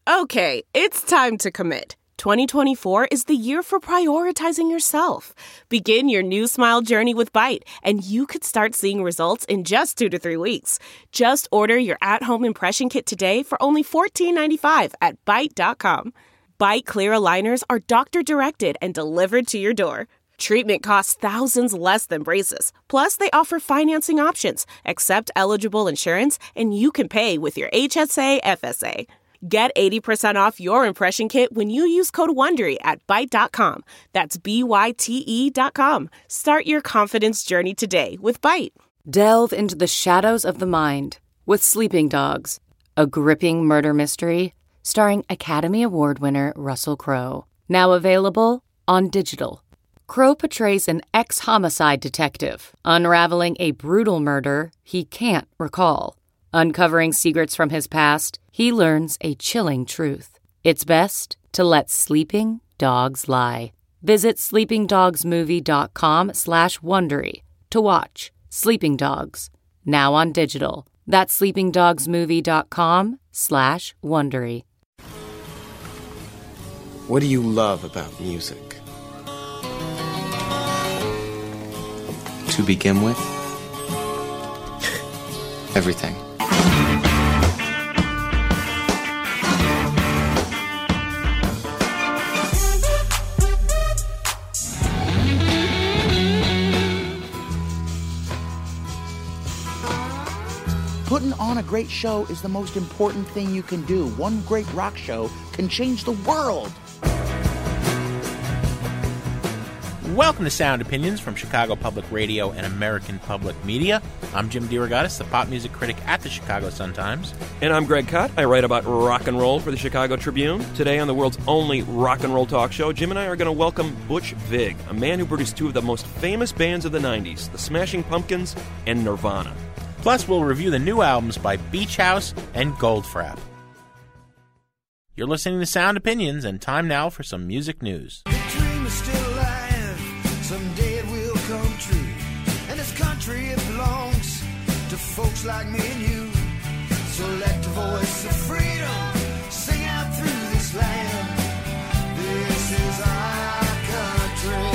Okay, it's time to commit. 2024 is the year for prioritizing yourself. Begin your new smile journey with Byte, and you could start seeing results in just 2 to 3 weeks. Just order your at-home impression kit today for only $14.95 at Byte.com. Byte Clear aligners are doctor-directed and delivered to your door. Treatment costs thousands less than braces. Plus, they offer financing options, accept eligible insurance, and you can pay with your HSA, FSA. Get 80% off your impression kit when you use code WONDERY at Byte.com. That's BYTE.com. Start your confidence journey today with Byte. Delve into the shadows of the mind with Sleeping Dogs, a gripping murder mystery starring Academy Award winner Russell Crowe. Now available on digital. Crowe portrays an ex-homicide detective unraveling a brutal murder he can't recall. Uncovering secrets from his past, he learns a chilling truth. It's best to let sleeping dogs lie. Visit sleepingdogsmovie.com/Wondery to watch Sleeping Dogs, now on digital. That's sleepingdogsmovie.com/Wondery. What do you love about music? To begin with, everything. Putting on a great show is the most important thing you can do. One great rock show can change the world. Welcome to Sound Opinions from Chicago Public Radio and American Public Media. I'm Jim DeRogatis, the pop music critic at the Chicago Sun-Times. And I'm Greg Kot. I write about rock and roll for the Chicago Tribune. Today on the world's only rock and roll talk show, Jim and I are going to welcome Butch Vig, a man who produced two of the most famous bands of the 90s, the Smashing Pumpkins and Nirvana. Plus, we'll review the new albums by Beach House and Goldfrapp. You're listening to Sound Opinions, and time now for some music news. The dream is still alive, someday it will come true. And this country, it belongs to folks like me and you. So let the voice of freedom sing out through this land. This is our country.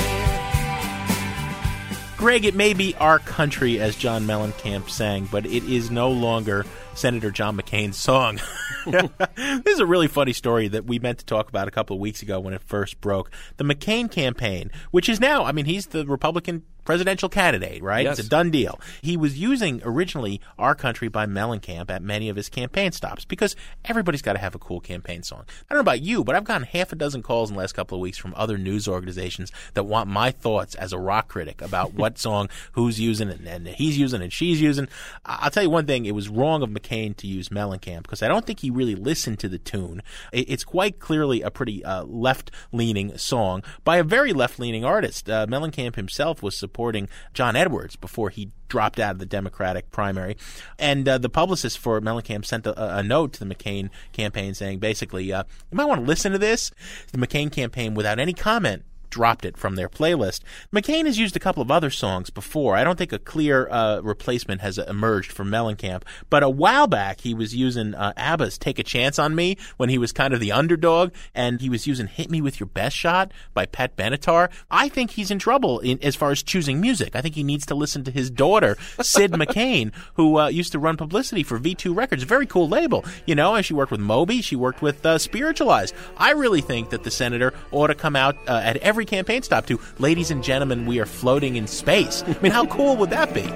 Greg, it may be our country, as John Mellencamp sang, but it is no longer Senator John McCain's song. This is a really funny story that we meant to talk about a couple of weeks ago when it first broke. The McCain campaign, which is now, he's the Republican presidential candidate, right? Yes. It's a done deal. He was using originally Our Country by Mellencamp at many of his campaign stops because everybody's got to have a cool campaign song. I don't know about you, but I've gotten half a dozen calls in the last couple of weeks from other news organizations that want my thoughts as a rock critic about what song who's using and he's using and she's using. I'll tell you one thing, it was wrong of McCain to use Mellencamp because I don't think he really listened to the tune. It's quite clearly a pretty left-leaning song by a very left-leaning artist. Mellencamp himself was supporting John Edwards before he dropped out of the Democratic primary. And the publicist for Mellencamp sent a note to the McCain campaign saying basically, you might want to listen to this. The McCain campaign, without any comment, dropped it from their playlist. McCain has used a couple of other songs before. I don't think a clear replacement has emerged for Mellencamp, but a while back he was using ABBA's Take a Chance on Me when he was kind of the underdog, and he was using Hit Me With Your Best Shot by Pat Benatar. I think he's in trouble as far as choosing music. I think he needs to listen to his daughter, Sid McCain, who used to run publicity for V2 Records, a very cool label, and she worked with Moby, she worked with Spiritualized. I really think that the senator ought to come out at every campaign stop to, ladies and gentlemen, we are floating in space. How cool would that be?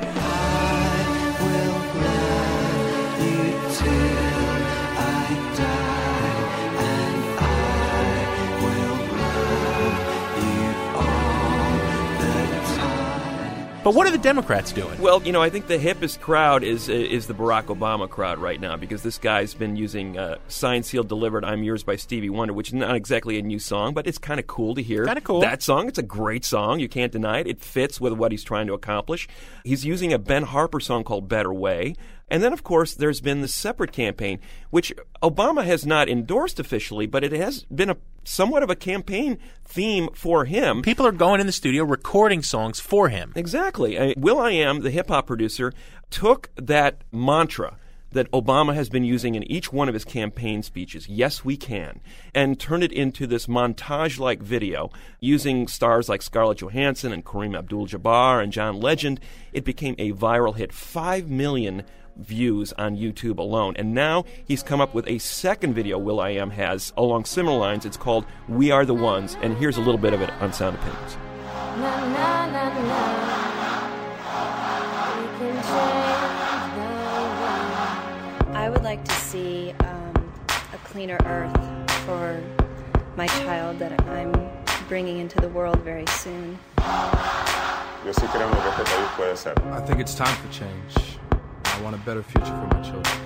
But what are the Democrats doing? Well, I think the hippest crowd is the Barack Obama crowd right now because this guy's been using Signed, Sealed, Delivered, I'm Yours by Stevie Wonder, which is not exactly a new song, but it's kind of cool to hear. Kind of cool. That song, it's a great song. You can't deny it. It fits with what he's trying to accomplish. He's using a Ben Harper song called Better Way. And then, of course, there's been the separate campaign, which Obama has not endorsed officially, but it has been somewhat of a campaign theme for him. People are going in the studio recording songs for him. Exactly. Will.i.am, the hip-hop producer, took that mantra that Obama has been using in each one of his campaign speeches, Yes We Can, and turned it into this montage-like video using stars like Scarlett Johansson and Kareem Abdul-Jabbar and John Legend. It became a viral hit, 5 million views on YouTube alone. And now he's come up with a second video will.i.am has along similar lines. It's called We Are the Ones, and here's a little bit of it on Sound Opinions. Na, na, na, na. We can change the world. I would like to see a cleaner earth for my child that I'm bringing into the world very soon. Yo sí creo que este país puede ser. I think it's time for change. I want a better future for my children.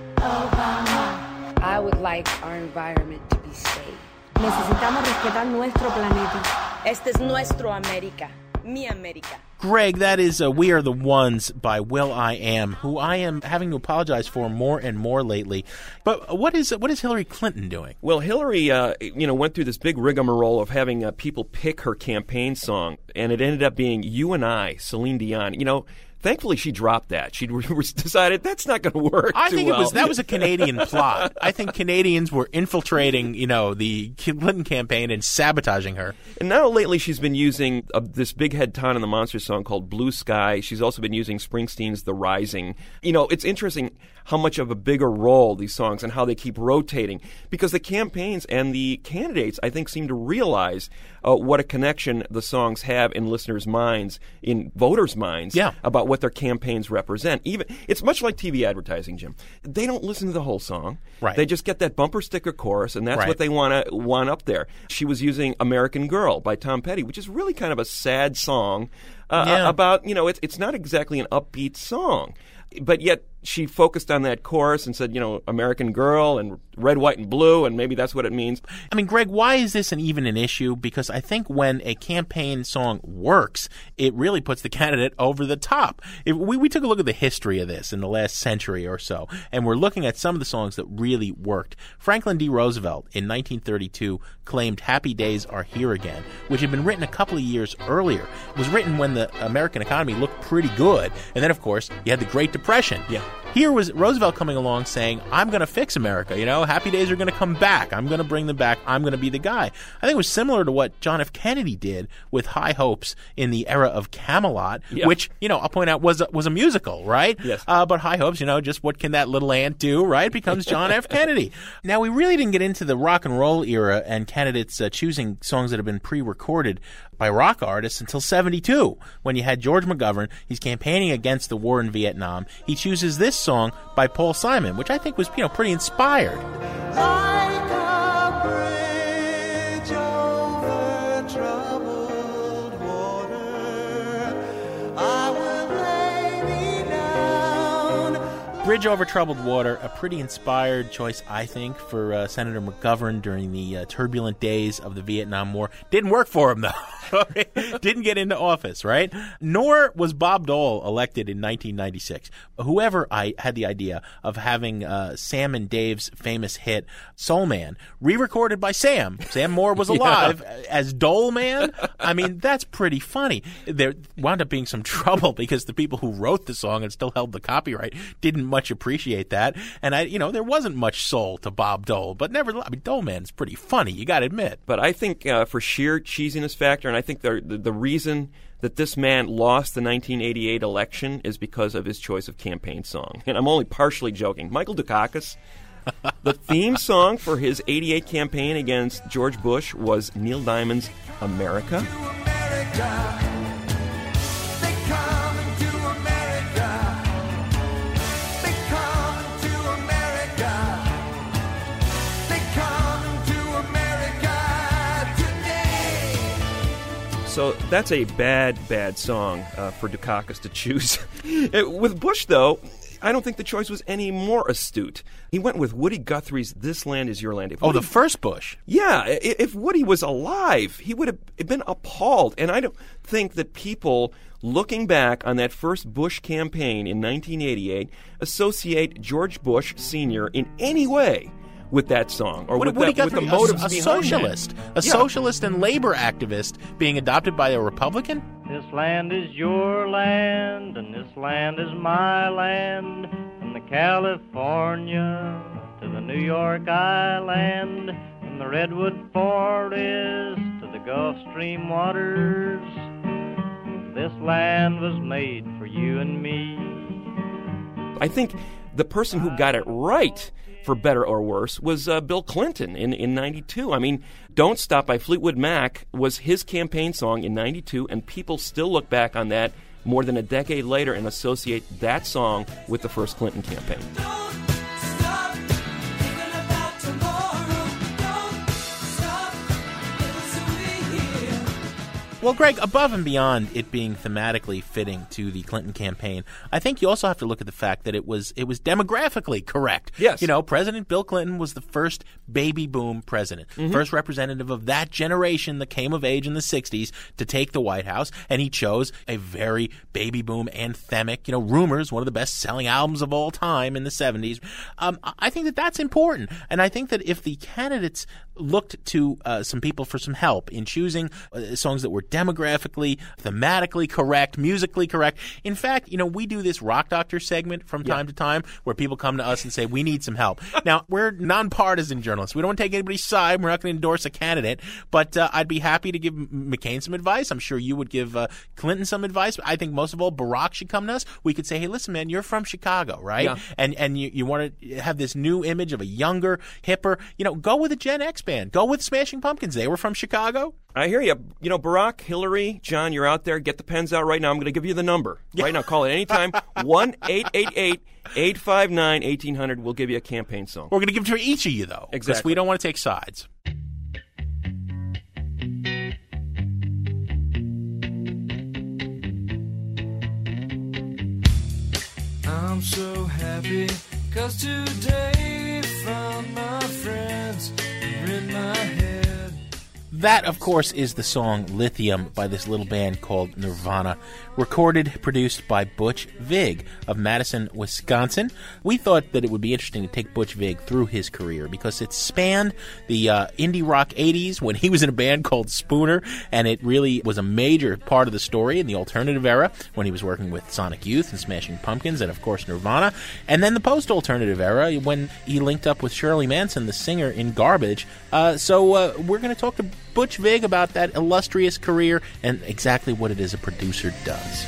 I would like our environment to be safe. Necesitamos respetar nuestro planeta. Este es nuestro América, mi América. Greg, that is We Are the Ones by will.i.am, who I am having to apologize for more and more lately. But what is Hillary Clinton doing? Well, Hillary, went through this big rigmarole of having people pick her campaign song, and it ended up being You and I, Celine Dion. Thankfully, she dropped that. She decided that's not going to work. I think well. that was a Canadian plot. I think Canadians were infiltrating, the Clinton campaign and sabotaging her. And now lately, she's been using this Big Head Ton and the Monsters song called Blue Sky. She's also been using Springsteen's The Rising. It's interesting how much of a bigger role these songs and how they keep rotating, because the campaigns and the candidates, I think, seem to realize what a connection the songs have in listeners' minds, in voters' minds, about what their campaigns represent. It's much like TV advertising, Jim. They don't listen to the whole song. Right. They just get that bumper sticker chorus, and that's what they want up there. She was using American Girl by Tom Petty, which is really kind of a sad song about, it's not exactly an upbeat song. But yet she focused on that chorus and said, American Girl and red, white, and blue, and maybe that's what it means. I mean, Greg, why is this even an issue? Because I think when a campaign song works, it really puts the candidate over the top. We took a look at the history of this in the last century or so, and we're looking at some of the songs that really worked. Franklin D. Roosevelt in 1932 claimed Happy Days Are Here Again, which had been written a couple of years earlier. It was written when the American economy looked pretty good, and then, of course, you had the Great Depression. Yeah. Here was Roosevelt coming along saying, I'm going to fix America. Happy days are going to come back. I'm going to bring them back. I'm going to be the guy. I think it was similar to what John F. Kennedy did with High Hopes in the era of Camelot, which, I'll point out was a musical, right? Yes. But High Hopes, just what can that little ant do, right? Becomes John F. Kennedy. Now, we really didn't get into the rock and roll era and candidates choosing songs that have been pre-recorded by rock artists until 1972, when you had George McGovern. He's campaigning against the war in Vietnam. He chooses this song by Paul Simon, which I think was, pretty inspired. Like a bridge over troubled water, I will lay me down. Bridge Over Troubled Water, a pretty inspired choice, I think, for Senator McGovern during the turbulent days of the Vietnam War. Didn't work for him, though. Didn't get into office, right? Nor was Bob Dole elected in 1996. Whoever had the idea of having Sam and Dave's famous hit Soul Man re-recorded by Sam Moore was alive as Dole Man. I mean, that's pretty funny. There wound up being some trouble because the people who wrote the song and still held the copyright didn't much appreciate that. And there wasn't much soul to Bob Dole, but nevertheless, Dole Man is pretty funny, you got to admit. But I think for sheer cheesiness factor, and I think the reason that this man lost the 1988 election is because of his choice of campaign song. And I'm only partially joking. Michael Dukakis, the theme song for his 88 campaign against George Bush was Neil Diamond's America. So that's a bad song for Dukakis to choose. With Bush, though, I don't think the choice was any more astute. He went with Woody Guthrie's This Land Is Your Land. The first Bush? Yeah. If Woody was alive, he would have been appalled. And I don't think that people looking back on that first Bush campaign in 1988 associate George Bush Sr. in any way with that song or with the motives behind socialist, that. Socialist and labor activist being adopted by a Republican? This land is your land, and this land is my land, from the California to the New York Island, from the Redwood Forest to the Gulf Stream waters. This land was made for you and me. I think the person who got it right, for better or worse, was Bill Clinton in 92. I mean, Don't Stop by Fleetwood Mac was his campaign song in 92, and people still look back on that more than a decade later and associate that song with the first Clinton campaign. Well, Greg, above and beyond it being thematically fitting to the Clinton campaign, I think you also have to look at the fact that it was demographically correct. Yes. You know, President Bill Clinton was the first baby boom president, first representative of that generation that came of age in the 60s to take the White House, and he chose a very baby boom anthemic, Rumors, one of the best-selling albums of all time in the 70s. I think that that's important, and I think that if the candidates looked to some people for some help in choosing songs that were demographically, thematically correct, musically correct. In fact, we do this Rock Doctor segment from time to time where people come to us and say, we need some help. Now, we're nonpartisan journalists. We don't take anybody's side. We're not going to endorse a candidate, but I'd be happy to give McCain some advice. I'm sure you would give Clinton some advice. I think most of all, Barack should come to us. We could say, hey, listen, man, you're from Chicago, right? Yeah. And you want to have this new image of a younger, hipper, go with a Gen X band. Go with Smashing Pumpkins. They were from Chicago. I hear you. Barack, Hillary, John, you're out there. Get the pens out right now. I'm going to give you the number. Right now. Call it anytime. 1-888-859-1800. We'll give you a campaign song. We're going to give it to each of you, though. Exactly. Because we don't want to take sides. I'm so happy 'cause today found my friends in my head. That, of course, is the song Lithium by this little band called Nirvana, recorded, produced by Butch Vig of Madison, Wisconsin. We thought that it would be interesting to take Butch Vig through his career because it spanned the indie rock 80s when he was in a band called Spooner, and it really was a major part of the story in the alternative era when he was working with Sonic Youth and Smashing Pumpkins and, of course, Nirvana, and then the post-alternative era when he linked up with Shirley Manson, the singer in Garbage. So we're going to talk to Butch Vig about that illustrious career and exactly what it is a producer does.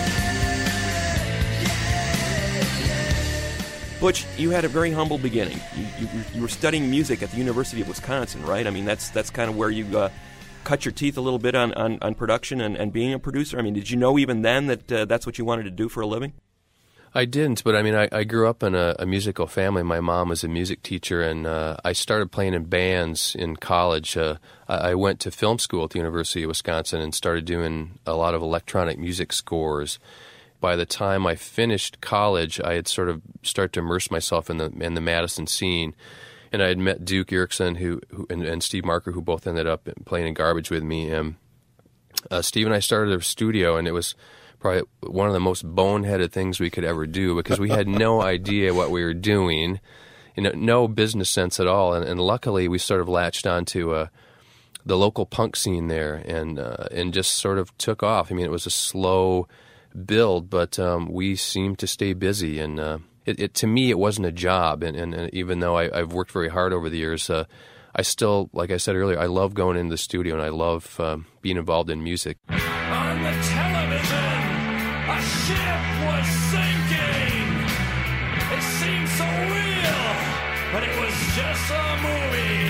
Butch, you had a very humble beginning. You were studying music at the University of Wisconsin, right? I mean, that's kind of where you cut your teeth a little bit on production and being a producer. I mean, did you know even then that that's what you wanted to do for a living? I didn't, but I mean, I grew up in a musical family. My mom was a music teacher, and I started playing in bands in college. I went to film school at the University of Wisconsin and started doing a lot of electronic music scores. By the time I finished college, I had sort of started to immerse myself in the Madison scene, and I had met Duke Erickson and Steve Marker, who both ended up playing in Garbage with me. And Steve and I started a studio, and it was probably one of the most boneheaded things we could ever do because we had no idea what we were doing, no business sense at all. And luckily, we sort of latched onto the local punk scene there and just sort of took off. I mean, it was a slow build, but we seemed to stay busy. And to me, it wasn't a job. And even though I've worked very hard over the years, I still, like I said earlier, I love going into the studio and I love being involved in music. On the television, a ship was sinking. It seemed so real, but it was just a movie.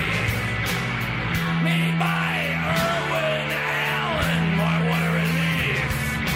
Made by Irwin Allen, boy, what a relief.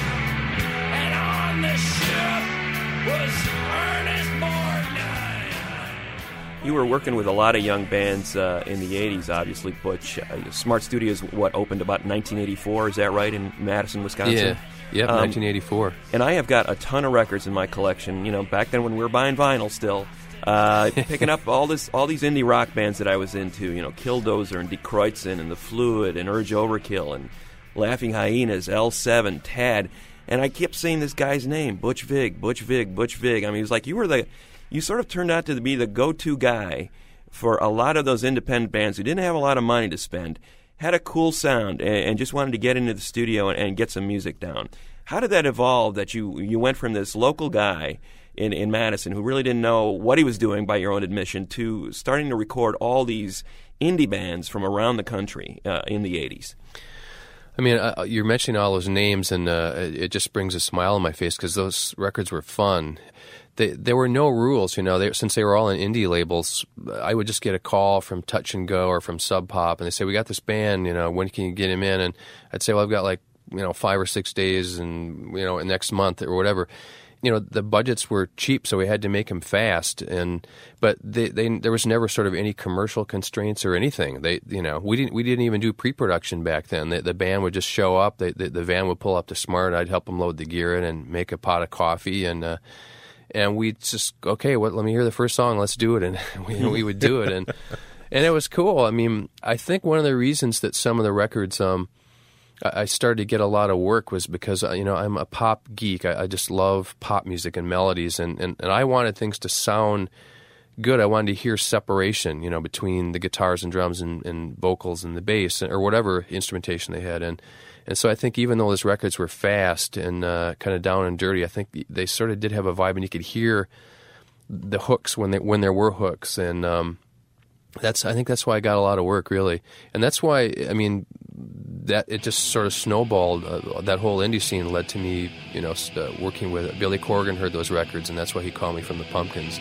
And on the ship was Ernest Borgnine. You were working with a lot of young bands in the 80s, obviously, Butch. Smart Studios, opened about 1984, is that right, in Madison, Wisconsin? Yeah, 1984. And I have got a ton of records in my collection, back then when we were buying vinyl still, picking up all these indie rock bands that I was into, Killdozer and Die Kreutzen and The Fluid and Urge Overkill and Laughing Hyenas, L7, Tad. And I kept saying this guy's name, Butch Vig, Butch Vig, Butch Vig. I mean, it was like you sort of turned out to be the go-to guy for a lot of those independent bands who didn't have a lot of money to spend, had a cool sound, and just wanted to get into the studio and get some music down. How did that evolve that you went from this local guy in Madison, who really didn't know what he was doing, by your own admission, to starting to record all these indie bands from around the country in the 80s. I mean, you're mentioning all those names, and it just brings a smile on my face because those records were fun. There were no rules, since they were all in indie labels. I would just get a call from Touch and Go or from Sub Pop, and they say, "We got this band, when can you get him in?" And I'd say, "Well, I've got 5 or 6 days, and next month or whatever." The budgets were cheap, so we had to make them fast. But there was never sort of any commercial constraints or anything. We didn't even do pre-production back then. The band would just show up. The van would pull up to Smart. I'd help them load the gear in and make a pot of coffee, and we'd just, okay, let me hear the first song. Let's do it, and we would do it, and it was cool. I mean, I think one of the reasons that some of the records I started to get a lot of work was because, I'm a pop geek. I just love pop music and melodies, and I wanted things to sound good. I wanted to hear separation, between the guitars and drums and vocals and the bass or whatever instrumentation they had. And so I think even though those records were fast and kind of down and dirty, I think they sort of did have a vibe, and you could hear the hooks when there were hooks. And I think that's why I got a lot of work, really. And that's why, that it just sort of snowballed. That whole indie scene led to me, working with Billy Corgan. Heard those records, and that's why he called me from the Pumpkins.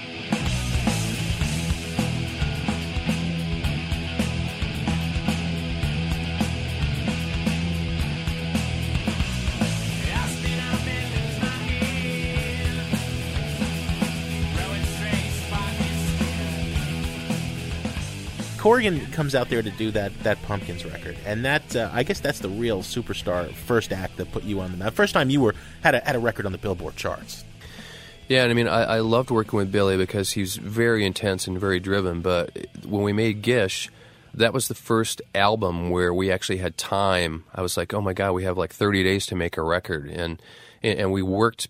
Corgan comes out there to do that Pumpkins record, and that I guess that's the real superstar first act that put you on the map. First time you had a record on the Billboard charts. Yeah, and I loved working with Billy because he's very intense and very driven. But when we made Gish, that was the first album where we actually had time. I was like, oh my God, we have 30 days to make a record, and we worked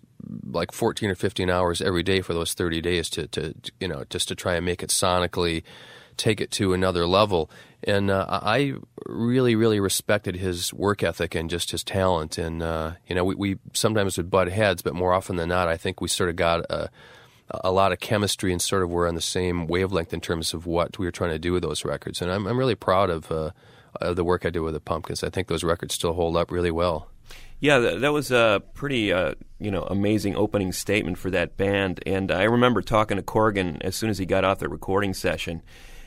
14 or 15 hours every day for those 30 days to just to try and make it sonically, take it to another level. And I really, really respected his work ethic and just his talent. And, we sometimes would butt heads, but more often than not, I think we sort of got a lot of chemistry and sort of were on the same wavelength in terms of what we were trying to do with those records. And I'm really proud of the work I did with the Pumpkins. I think those records still hold up really well. Yeah, that was a pretty, amazing opening statement for that band. And I remember talking to Corgan as soon as he got off the recording session.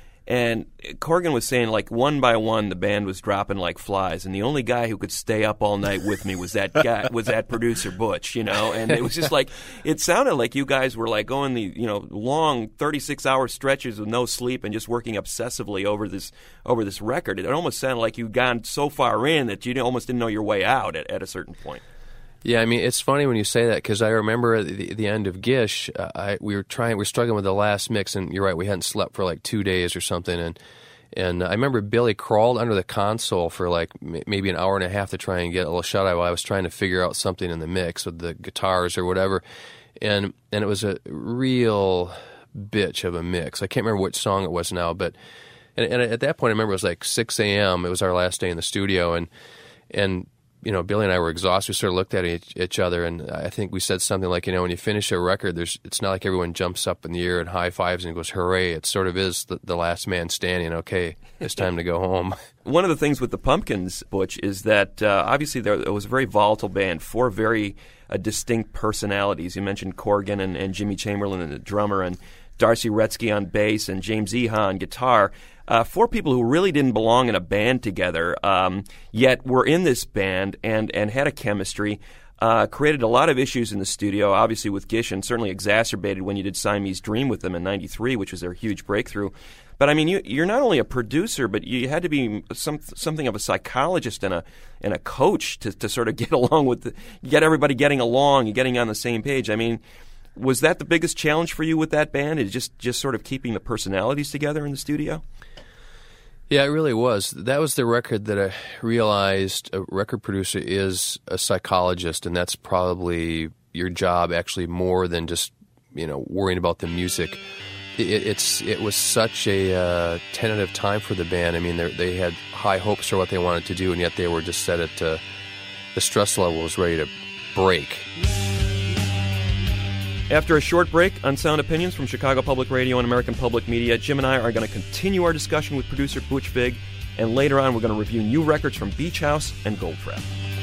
And Corgan was saying, one by one, the band was dropping like flies, and the only guy who could stay up all night with me was that producer Butch, And it was just it sounded like you guys were going the long 36-hour stretches with no sleep and just working obsessively over this record. It almost sounded like you'd gone so far in that you almost didn't know your way out at a certain point. Yeah, it's funny when you say that because I remember at the end of Gish, we were struggling with the last mix, and you're right, we hadn't slept for 2 days or something, and I remember Billy crawled under the console for maybe an hour and a half to try and get a little shut-eye while I was trying to figure out something in the mix with the guitars or whatever, and it was a real bitch of a mix. I can't remember which song it was now, but and at that point I remember it was 6 a.m. It was our last day in the studio, and Billy and I were exhausted. We sort of looked at each other, and I think we said something like, when you finish a record, it's not like everyone jumps up in the air and high fives and goes, hooray. It sort of is the last man standing. Okay, it's time to go home. One of the things with the Pumpkins, Butch, is that obviously it was a very volatile band, 4 very distinct personalities. You mentioned Corgan and Jimmy Chamberlin, the drummer, and Darcy Retzky on bass and James Iha on guitar. 4 people who really didn't belong in a band together, yet were in this band and had a chemistry, created a lot of issues in the studio, obviously with Gish, and certainly exacerbated when you did Siamese Dream with them in '93, which was their huge breakthrough. But you're not only a producer, but you had to be something of a psychologist and a coach to sort of get along get everybody getting along and getting on the same page. Was that the biggest challenge for you with that band? Is just sort of keeping the personalities together in the studio? Yeah, it really was. That was the record that I realized a record producer is a psychologist, and that's probably your job actually more than just, worrying about the music. It was such a tentative time for the band. They had high hopes for what they wanted to do, and yet they were just set at the stress level was ready to break. After a short break on Sound Opinions from Chicago Public Radio and American Public Media, Jim and I are going to continue our discussion with producer Butch Vig, and later on we're going to review new records from Beach House and Goldfrapp.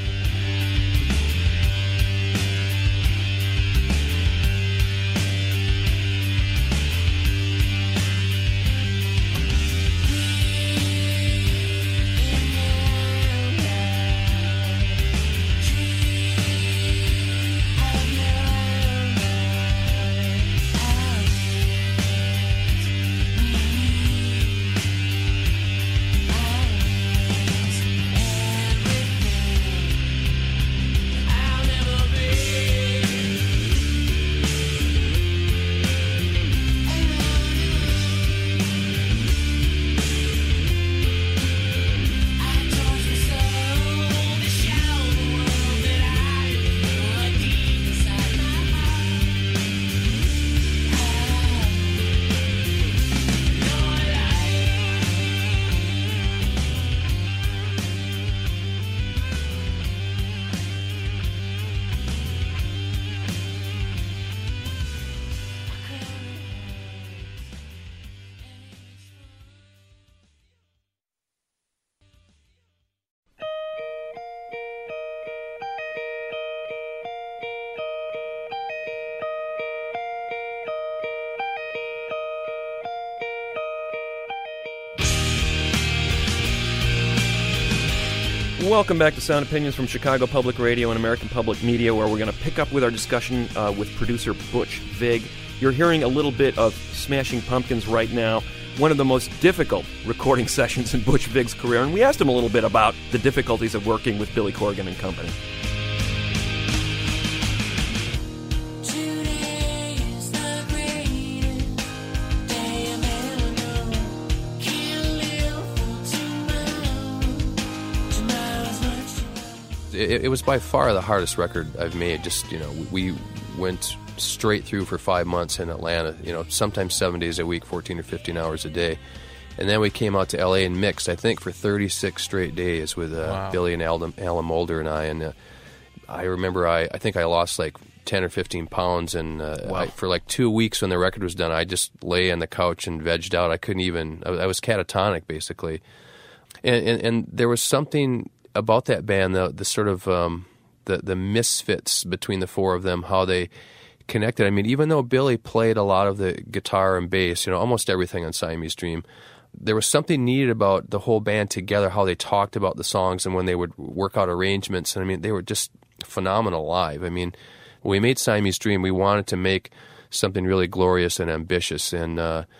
Welcome back to Sound Opinions from Chicago Public Radio and American Public Media, where we're going to pick up with our discussion with producer Butch Vig. You're hearing a little bit of Smashing Pumpkins right now, one of the most difficult recording sessions in Butch Vig's career, and we asked him a little bit about the difficulties of working with Billy Corgan and company. It was by far the hardest record I've made. Just, we went straight through for 5 months in Atlanta, sometimes 7 days a week, 14 or 15 hours a day. And then we came out to L.A. and mixed, I think, for 36 straight days with Billy and Alan Moulder and I. And I remember I think I lost like 10 or 15 pounds. And for like 2 weeks when the record was done, I just lay on the couch and vegged out. I couldn't even, I was catatonic, basically. And there was something about that band, the sort of the misfits between the four of them, how they connected. I mean, even though Billy played a lot of the guitar and bass, almost everything on Siamese Dream, there was something neat about the whole band together, how they talked about the songs and when they would work out arrangements. And I mean, they were just phenomenal live. I mean, when we made Siamese Dream, we wanted to make something really glorious and ambitious. And,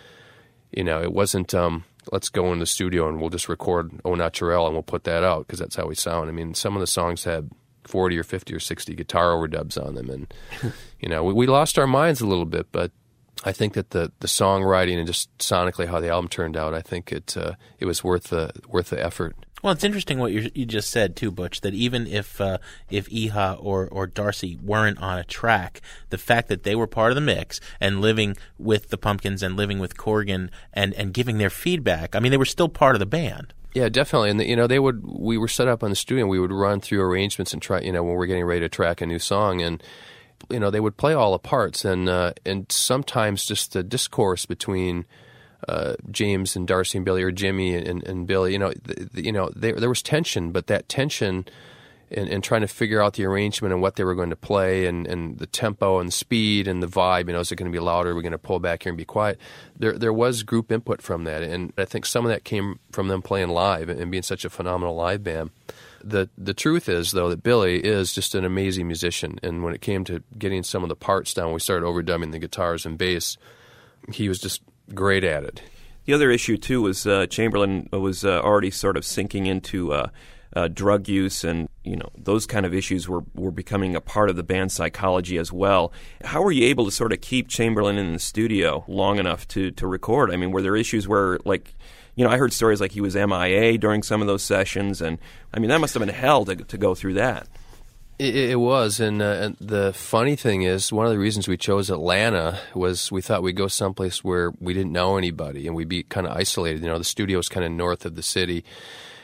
it wasn't... let's go in the studio and we'll just record Au Naturel and we'll put that out because that's how we sound. I mean, some of the songs had 40 or 50 or 60 guitar overdubs on them. And, we lost our minds a little bit, but I think that the songwriting and just sonically how the album turned out, I think it was worth the effort. Well, it's interesting what you just said too, Butch. That even if Iha or Darcy weren't on a track, the fact that they were part of the mix and living with the Pumpkins and living with Corgan and giving their feedback, I mean, they were still part of the band. Yeah, definitely. And we were set up on the studio and we would run through arrangements and try, when we're getting ready to track a new song, and they would play all the parts and sometimes just the discourse between James and Darcy and Billy, or Jimmy and Billy, there was tension, but that tension and trying to figure out the arrangement and what they were going to play and the tempo and the speed and the vibe, is it going to be louder? Are we going to pull back here and be quiet? There was group input from that, and I think some of that came from them playing live and being such a phenomenal live band. The truth is, though, that Billy is just an amazing musician, and when it came to getting some of the parts down, we started overdubbing the guitars and bass. He was just great at it. The other issue, too, was Chamberlain was already sort of sinking into drug use, and those kind of issues were becoming a part of the band's psychology as well. How were you able to sort of keep Chamberlain in the studio long enough to record? I mean, were there issues where, like, I heard stories like he was MIA during some of those sessions, and I mean, that must have been hell to go through that. It was, and the funny thing is, one of the reasons we chose Atlanta was we thought we'd go someplace where we didn't know anybody and we'd be kind of isolated. The studio was kind of north of the city,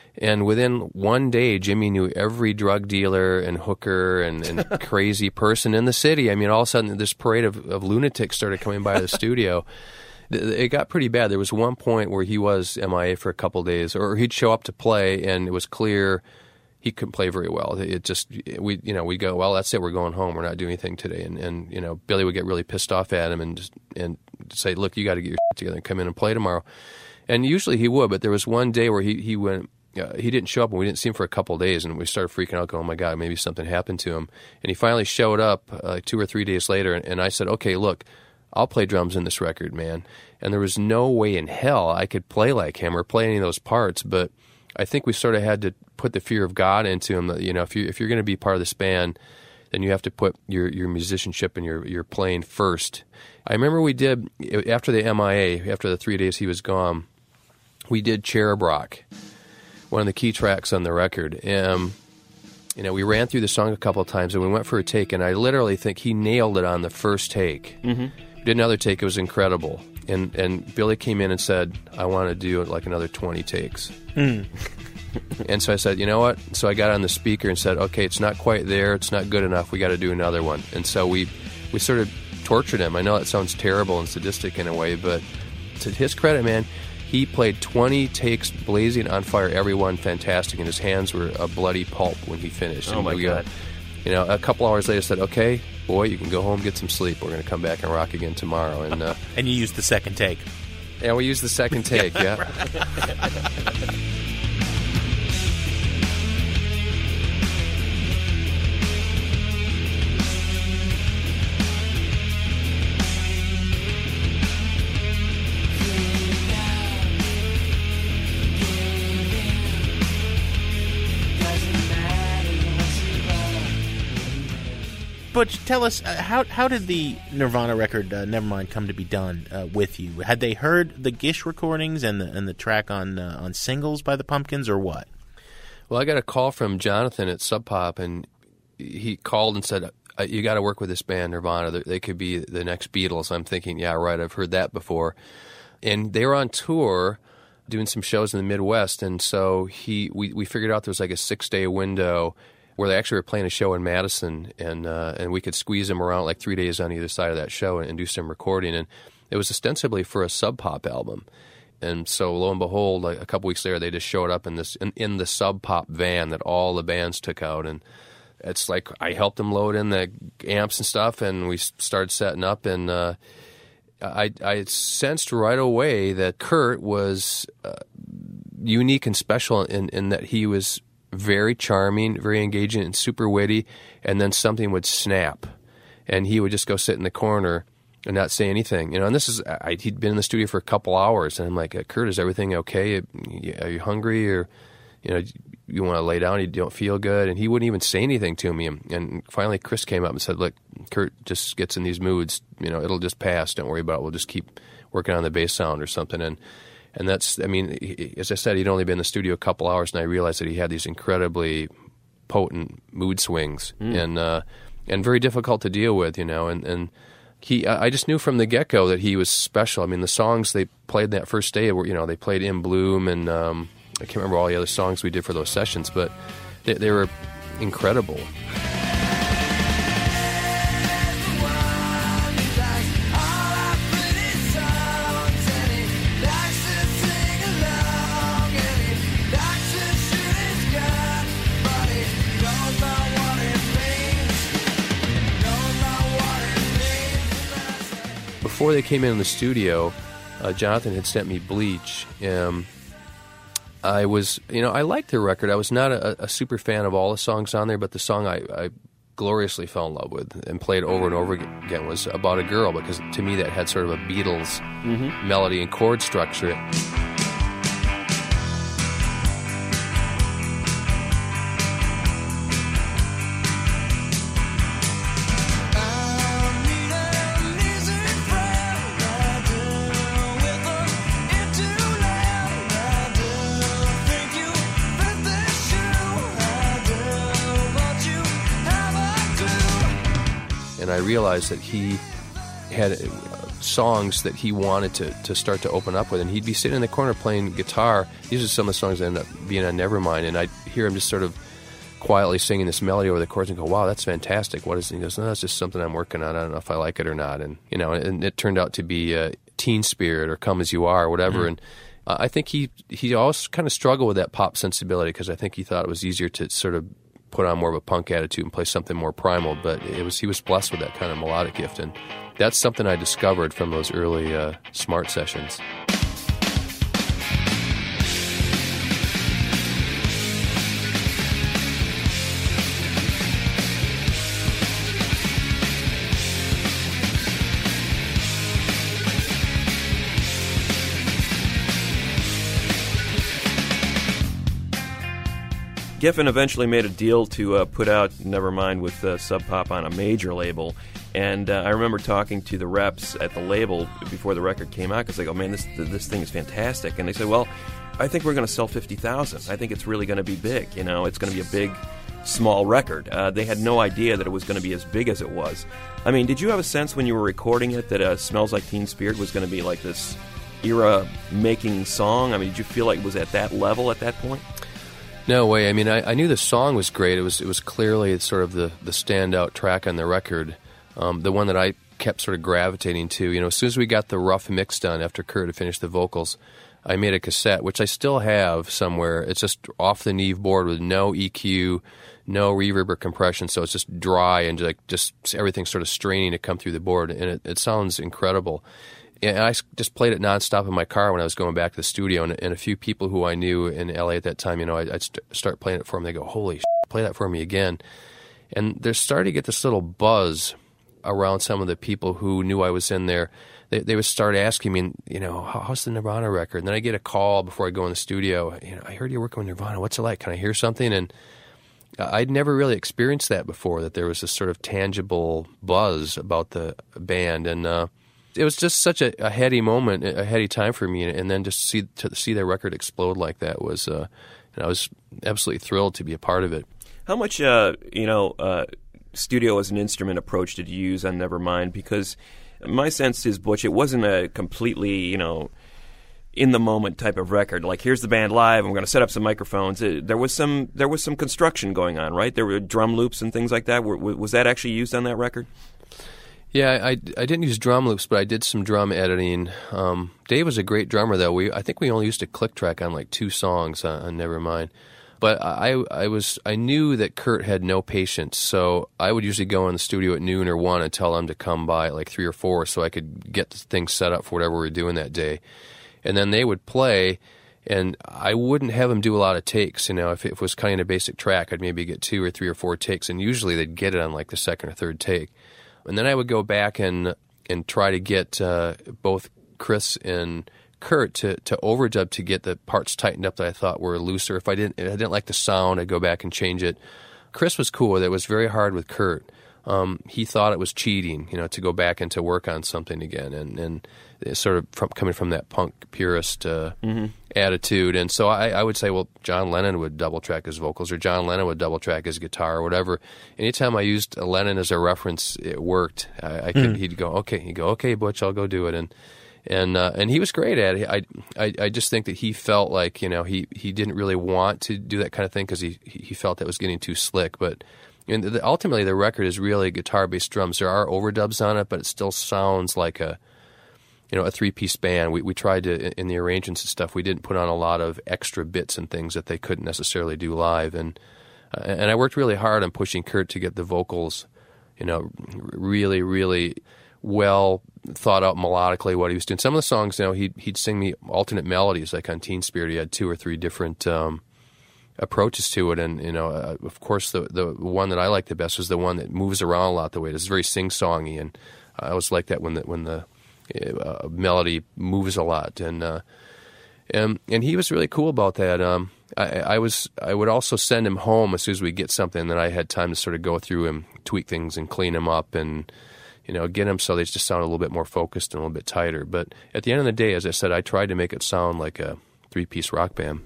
And within one day, Jimmy knew every drug dealer and hooker and crazy person in the city. I mean, all of a sudden, this parade of lunatics started coming by the studio. It got pretty bad. There was one point where he was MIA for a couple days, or he'd show up to play, and it was clear he couldn't play very well. We'd go, well, that's it. We're going home. We're not doing anything today. And Billy would get really pissed off at him and say, look, you got to get your shit together and come in and play tomorrow. And usually he would, but there was one day where he went. He didn't show up, and we didn't see him for a couple of days, and we started freaking out, going, oh, my God, maybe something happened to him. And he finally showed up 2 or 3 days later, and I said, okay, look, I'll play drums in this record, man. And there was no way in hell I could play like him or play any of those parts, but I think we sort of had to put the fear of God into him. That, if you're going to be part of this band, then you have to put your musicianship and your playing first. I remember we did, after the MIA, after the 3 days he was gone, we did Cherub Rock, one of the key tracks on the record. We ran through the song a couple of times, and we went for a take, and I literally think he nailed it on the first take. Mm-hmm. We did another take. It was incredible. And Billy came in and said, I want to do like another 20 takes. Mm. And so I said, you know what? So I got on the speaker and said, okay, it's not quite there. It's not good enough. We got to do another one. And so we sort of tortured him. I know that sounds terrible and sadistic in a way, but to his credit, man, he played 20 takes, blazing on fire, every one fantastic, and his hands were a bloody pulp when he finished. Oh, my God. A couple hours later, said, okay, boy, you can go home, get some sleep. We're going to come back and rock again tomorrow. And and you used the second take. Yeah, we used the second take, yeah. Butch, tell us, how did the Nirvana record Nevermind come to be done with you? Had they heard the Gish recordings and the track on Singles by the Pumpkins, or what? Well, I got a call from Jonathan at Sub Pop, and he called and said, you got to work with this band, Nirvana. They could be the next Beatles. I'm thinking, yeah, right, I've heard that before. And they were on tour doing some shows in the Midwest, and so we figured out there was like a 6-day window where they actually were playing a show in Madison, and we could squeeze them around like 3 days on either side of that show and do some recording. And it was ostensibly for a Sub Pop album. And so lo and behold, like a couple weeks later, they just showed up in the Sub Pop van that all the bands took out. And it's like I helped them load in the amps and stuff, and we started setting up. And I sensed right away that Kurt was unique and special in that he was very charming, very engaging, and super witty, and then something would snap, and he would just go sit in the corner and not say anything. And this is, he'd been in the studio for a couple hours, and I'm like, Kurt, is everything okay? Are you hungry, or you want to lay down? You don't feel good? And he wouldn't even say anything to me. And finally, Chris came up and said, look, Kurt just gets in these moods. It'll just pass. Don't worry about it. We'll just keep working on the bass sound or something. And that's, as I said, he'd only been in the studio a couple hours, and I realized that he had these incredibly potent mood swings and very difficult to deal with, and I just knew from the get-go that he was special. The songs they played that first day were, they played In Bloom, and I can't remember all the other songs we did for those sessions, but they were incredible. Before they came in the studio, Jonathan had sent me Bleach. I was, I liked the record. I was not a super fan of all the songs on there, but the song I gloriously fell in love with and played over and over again was About a Girl, because to me that had sort of a Beatles melody and chord structure. And I realized that he had songs that he wanted to start to open up with, and he'd be sitting in the corner playing guitar. These are some of the songs that ended up being on Nevermind, and I'd hear him just sort of quietly singing this melody over the chords and go, wow, that's fantastic. What is it? He goes, no, that's just something I'm working on. I don't know if I like it or not. And, and it turned out to be Teen Spirit or Come As You Are or whatever. And I think he always kind of struggled with that pop sensibility because I think he thought it was easier to sort of put on more of a punk attitude and play something more primal. But he was blessed with that kind of melodic gift. And that's something I discovered from those early Smart sessions. Geffen eventually made a deal to put out Nevermind with Sub Pop on a major label, and I remember talking to the reps at the label before the record came out because I go, man, this thing is fantastic, and they said, well, I think we're going to sell 50,000. I think it's really going to be big. It's going to be a big, small record. They had no idea that it was going to be as big as it was. I mean, did you have a sense when you were recording it that Smells Like Teen Spirit was going to be like this era-making song? I mean, did you feel like it was at that level at that point? No way. I mean, I knew the song was great. It was clearly sort of the standout track on the record, the one that I kept sort of gravitating to. As soon as we got the rough mix done after Kurt had finished the vocals, I made a cassette, which I still have somewhere. It's just off the Neve board with no EQ, no reverb or compression, so it's just dry and just everything sort of straining to come through the board, and it sounds incredible. And I just played it nonstop in my car when I was going back to the studio, and a few people who I knew in L.A. at that time, I'd start playing it for them. They go, holy shit, play that for me again. And they're starting to get this little buzz around some of the people who knew I was in there. They would start asking me, how's the Nirvana record? And then I get a call before I go in the studio. I heard you're working with Nirvana. What's it like? Can I hear something? And I'd never really experienced that before, that there was this sort of tangible buzz about the band. And it was just such a heady moment, a heady time for me, and then just to see their record explode like that was, I was absolutely thrilled to be a part of it. How much, studio as an instrument approach did you use on Nevermind? Because my sense is, Butch, it wasn't a completely, in the moment type of record. Like, here's the band live, and we're going to set up some microphones. There was some construction going on, right? There were drum loops and things like that. Was that actually used on that record? Yeah, I didn't use drum loops, but I did some drum editing. Dave was a great drummer, though. I think we only used a click track on like 2 songs on Nevermind. But I knew that Kurt had no patience, so I would usually go in the studio at noon or 1 and tell him to come by at like 3 or 4 so I could get things set up for whatever we were doing that day. And then they would play, and I wouldn't have them do a lot of takes. If it was kind of a basic track, I'd maybe get 2 or 3 or 4 takes, and usually they'd get it on like the second or third take. And then I would go back and try to get both Chris and Kurt to overdub to get the parts tightened up that I thought were looser. If I didn't like the sound, I'd go back and change it. Chris was cool with it. It was very hard with Kurt. He thought it was cheating, to go back and to work on something again, and sort of coming from that punk purist attitude. And so I would say, well, John Lennon would double track his vocals, or John Lennon would double track his guitar, or whatever. Anytime I used Lennon as a reference, it worked. He'd go, okay, Butch, I'll go do it. And he was great at it. I just think that he felt like he didn't really want to do that kind of thing because he felt that was getting too slick. But ultimately, the record is really guitar-based drums. There are overdubs on it, but it still sounds like a 3-piece band. We tried to, in the arrangements and stuff, we didn't put on a lot of extra bits and things that they couldn't necessarily do live. And I worked really hard on pushing Kurt to get the vocals, really, really well thought out melodically what he was doing. Some of the songs, he'd sing me alternate melodies, like on Teen Spirit. He had 2 or 3 different approaches to it, and of course, the one that I liked the best was the one that moves around a lot. The way it's very sing-songy, and I always like that when the melody moves a lot, and he was really cool about that. I would also send him home as soon as we get something, and then I had time to sort of go through and tweak things and clean them up and get them so they just sound a little bit more focused and a little bit tighter. But at the end of the day, as I said, I tried to make it sound like a 3-piece rock band.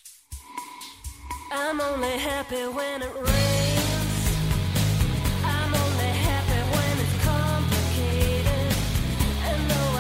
I'm only happy when it rains. I'm only happy when it's complicated. And though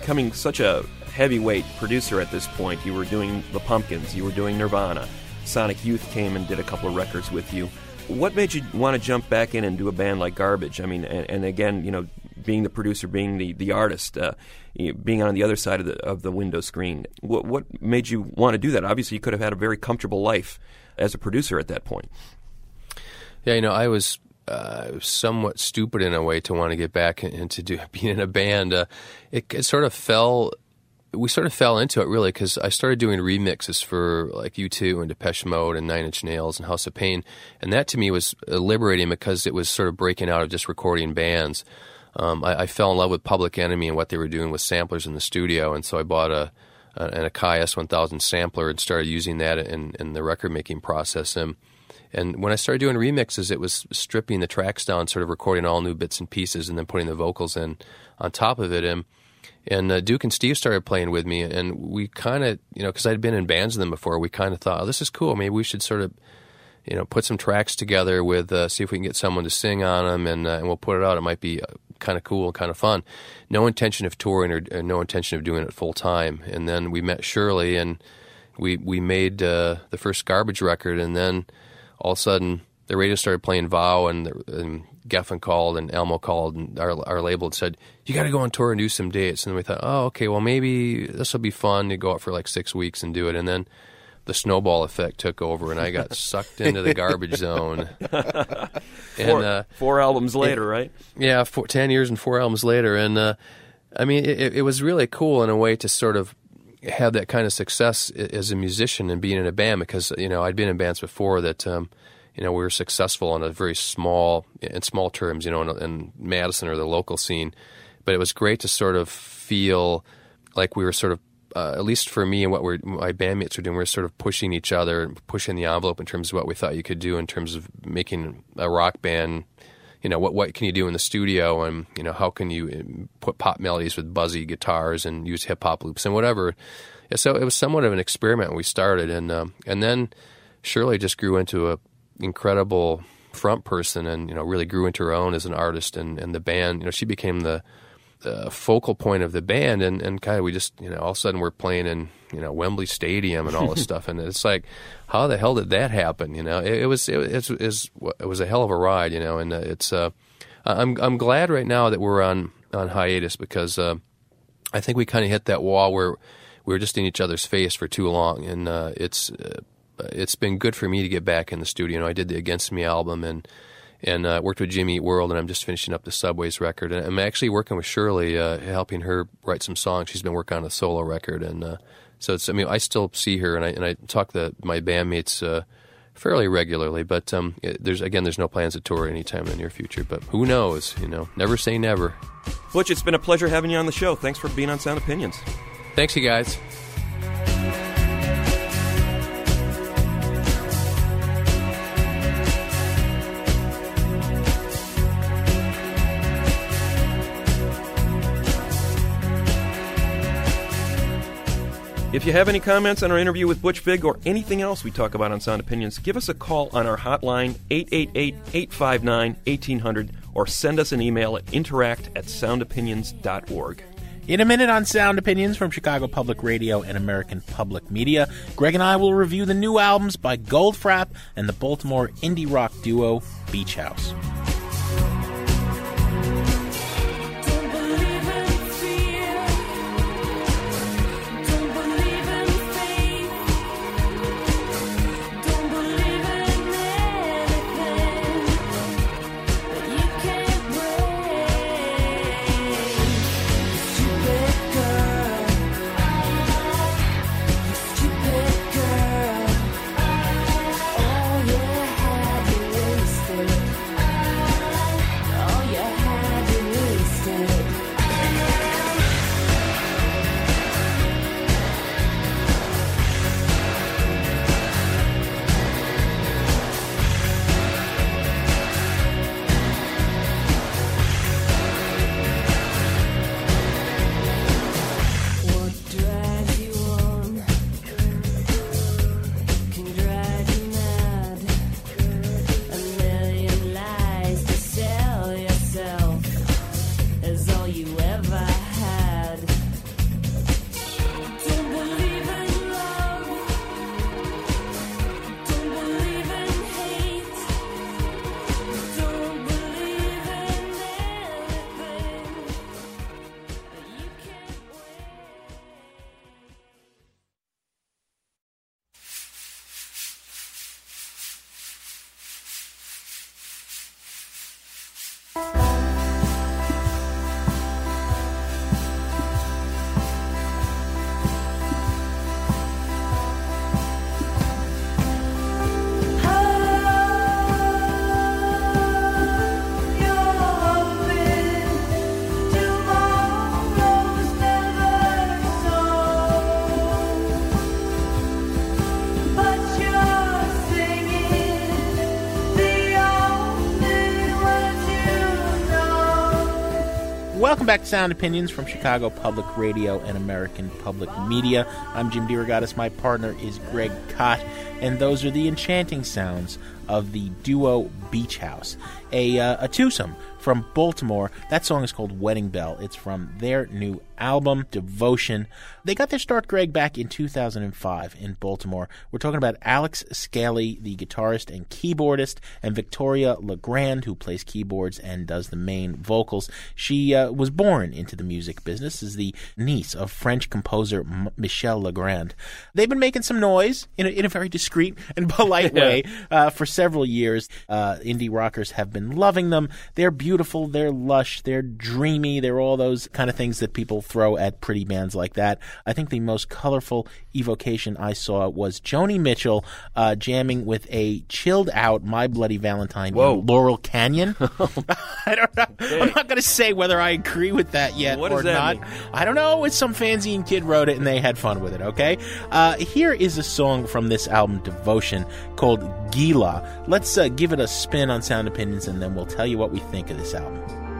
becoming such a heavyweight producer at this point. You were doing the Pumpkins, you were doing Nirvana. Sonic Youth came and did a couple of records with you. What made you want to jump back in and do a band like Garbage? I mean, and again, you know, being the producer, being the artist, being on the other side of the window screen. What made you want to do that? Obviously, you could have had a very comfortable life as a producer at that point. Yeah, you know, I was somewhat stupid in a way to want to get back into being in a band. It sort of fell. We sort of fell into it, really, because I started doing remixes for like U2 and Depeche Mode and Nine Inch Nails and House of Pain, and that to me was liberating because it was sort of breaking out of just recording bands. I fell in love with Public Enemy and what they were doing with samplers in the studio, and so I bought an Akai S1000 sampler and started using that in the record-making process. And when I started doing remixes, it was stripping the tracks down, sort of recording all new bits and pieces, and then putting the vocals in on top of it. And Duke and Steve started playing with me, and we kind of, you know, because I'd been in bands with them before, we kind of thought, oh, this is cool. Maybe we should sort of, you know, put some tracks together with, see if we can get someone to sing on them, and we'll put it out. It might be kind of cool and kind of fun. No intention of touring or no intention of doing it full time. And then we met Shirley, and we made the first Garbage record, and then all of a sudden the radio started playing Vow, and Geffen called and Elmo called, and our label said, you got to go on tour and do some dates. And we thought, oh, okay, well, maybe this will be fun to go out for like 6 weeks and do it. And then the snowball effect took over, and I got sucked into the Garbage zone. And 4 albums later, right? Yeah, 10 years and 4 albums later. And I mean, it was really cool in a way to sort of have that kind of success as a musician and being in a band, because, you know, I'd been in bands before that, you know, we were successful in a very small terms, you know, in Madison or the local scene. But it was great to sort of feel like we were sort of, at least for me and what my bandmates were doing, we were sort of pushing each other, pushing the envelope in terms of what we thought you could do in terms of making a rock band. You know, what can you do in the studio, and, you know, how can you put pop melodies with buzzy guitars and use hip-hop loops and whatever. So it was somewhat of an experiment when we started, and then Shirley just grew into a incredible front person, and, you know, really grew into her own as an artist, and the band, you know, she became the focal point of the band, and kind of we just, you know, all of a sudden we're playing in, you know, Wembley Stadium and all this stuff, and it's like, how the hell did that happen? You know, it was a hell of a ride, you know, and it's I'm glad right now that we're on hiatus, because I think we kind of hit that wall where we were just in each other's face for too long, and it's been good for me to get back in the studio. You know, I did the Against Me album and worked with Jimmy Eat World, and I'm just finishing up the Subways record. And I'm actually working with Shirley, helping her write some songs. She's been working on a solo record, and so it's. I mean, I still see her, and I talk to my bandmates fairly regularly. But there's no plans to tour anytime in the near future. But who knows? You know, never say never. Butch, it's been a pleasure having you on the show. Thanks for being on Sound Opinions. Thanks, you guys. If you have any comments on our interview with Butch Vig or anything else we talk about on Sound Opinions, give us a call on our hotline, 888-859-1800, or send us an email at interact@soundopinions.org. In a minute on Sound Opinions from Chicago Public Radio and American Public Media, Greg and I will review the new albums by Goldfrapp and the Baltimore indie rock duo Beach House. Welcome back to Sound Opinions from Chicago Public Radio and American Public Media. I'm Jim DeRogatis. My partner is Greg Kot, and those are the enchanting sounds of the duo Beach House, a twosome from Baltimore. That song is called Wedding Bell. It's from their new album, Devotion. They got their start, Greg, back in 2005 in Baltimore. We're talking about Alex Scally, the guitarist and keyboardist, and Victoria Legrand, who plays keyboards and does the main vocals. She was born into the music business as the niece of French composer Michel Legrand. They've been making some noise in a very discreet and polite way for several years. Indie rockers have been loving them. They're beautiful, they're lush, they're dreamy, they're all those kind of things that people throw at pretty bands like that. I think the most colorful evocation I saw was Joni Mitchell jamming with a chilled out My Bloody Valentine in Laurel Canyon. I don't know. I'm not going to say whether I agree with that yet or not. Mean? I don't know. It's some fanzine kid wrote it and they had fun with it, okay? Here is a song from this album, Devotion, called Gila. Let's give it a spin on Sound Opinions and then we'll tell you what we think of this album.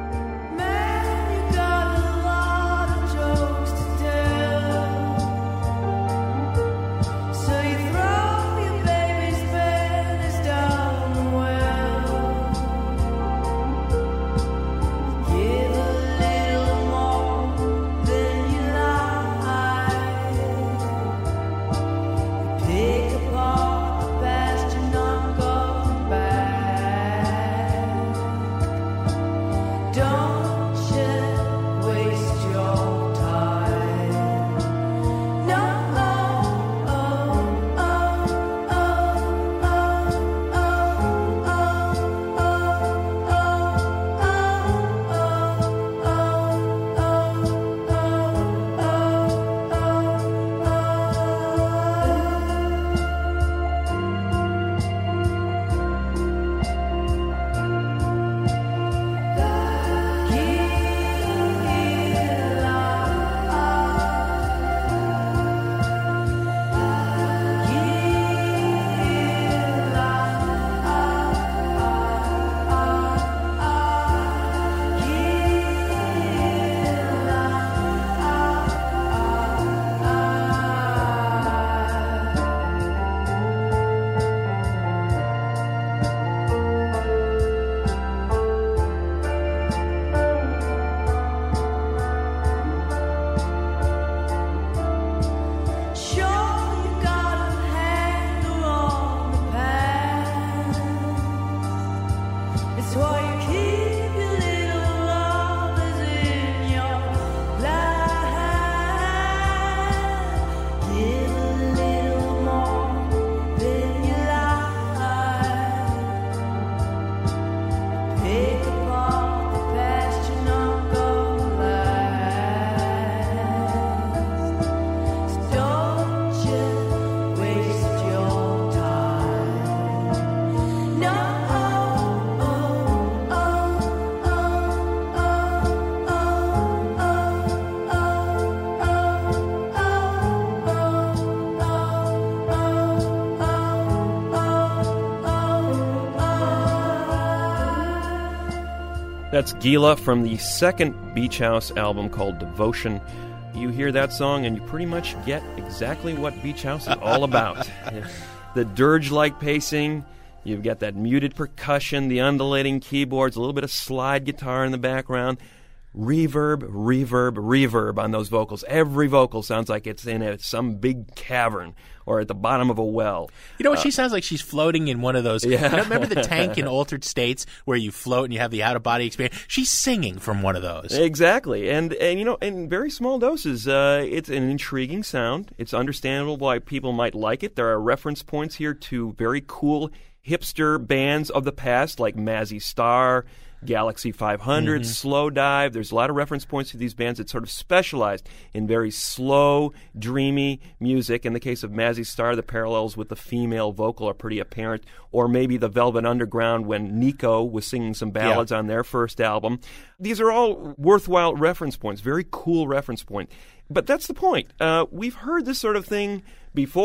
That's Gila from the second Beach House album called Devotion. You hear that song and you pretty much get exactly what Beach House is all about. The dirge-like pacing, you've got that muted percussion, the undulating keyboards, a little bit of slide guitar in the background. Reverb, reverb, reverb on those vocals. Every vocal sounds like it's in some big cavern or at the bottom of a well. You know what? She sounds like she's floating in one of those. Yeah. You know, remember the Tank in Altered States where you float and you have the out-of-body experience? She's singing from one of those. Exactly. And you know, in very small doses, it's an intriguing sound. It's understandable why people might like it. There are reference points here to very cool hipster bands of the past like Mazzy Star, Galaxy 500, Slow Dive. There's a lot of reference points to these bands that sort of specialized in very slow, dreamy music. In the case of Mazzy Star, the parallels with the female vocal are pretty apparent. Or maybe the Velvet Underground when Nico was singing some ballads on their first album. These are all worthwhile reference points, very cool reference point. But that's the point. We've heard this sort of thing before,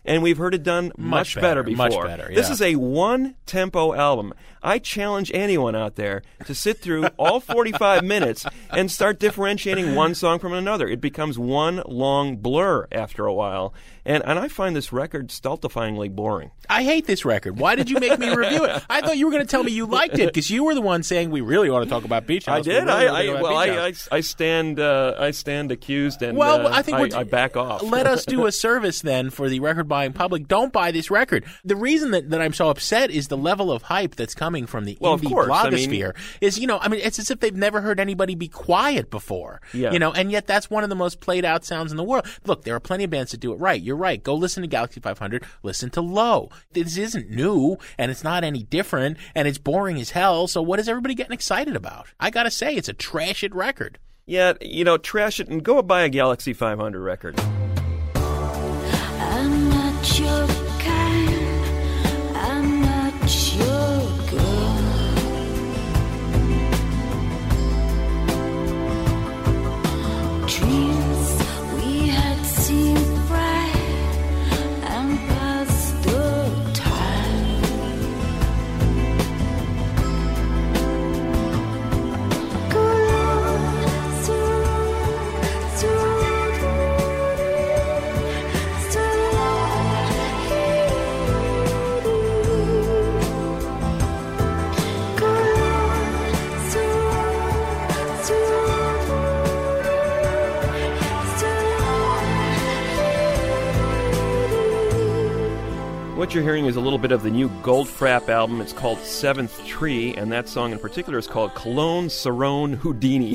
and we've heard it done much better before. Much better, yeah. This is a one-tempo album. I challenge anyone out there to sit through all 45 minutes and start differentiating one song from another. It becomes one long blur after a while, and I find this record stultifyingly boring. I hate this record. Why did you make me review it? I thought you were going to tell me you liked it because you were the one saying we really want to talk about Beach House. I did. I stand accused, and I think I back off. Let us do a service then for the record-buying public. Don't buy this record. The reason that I'm so upset is the level of hype that's coming from the indie blogosphere. It's as if they've never heard anybody be quiet before. Yeah. And yet that's one of the most played-out sounds in the world. Look, there are plenty of bands that do it right. You're right. Go listen to Galaxy 500. Listen to Low. This isn't new, and it's not any different, and it's boring as hell, so what is everybody getting excited about? I gotta say, it's a trash-it record. Yeah, trash it and go buy a Galaxy 500 record. I'm not your kind, I'm not your girl. Dreams we had seemed bright and past the time. Go on, so What you're hearing is a little bit of the new Goldfrapp album. It's called Seventh Tree, and that song in particular is called Cologne Cerrone Houdini.